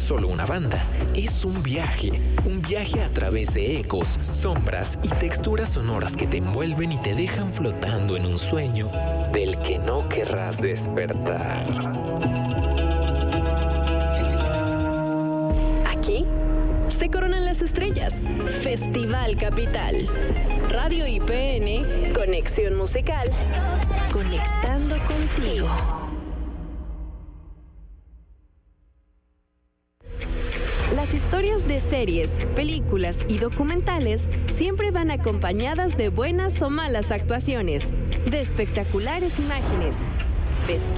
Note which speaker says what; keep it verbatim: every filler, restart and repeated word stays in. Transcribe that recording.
Speaker 1: solo una banda, es un viaje. Un viaje a través de ecos, sombras y texturas sonoras que te envuelven y te dejan flotando en un sueño del que no querrás despertar.
Speaker 2: Aquí se coronan las estrellas. Festival Capital. Radio I P N, Conexión Musical. Conectando contigo. Las historias de series, películas y documentales siempre van acompañadas de buenas o malas actuaciones, de espectaculares imágenes, de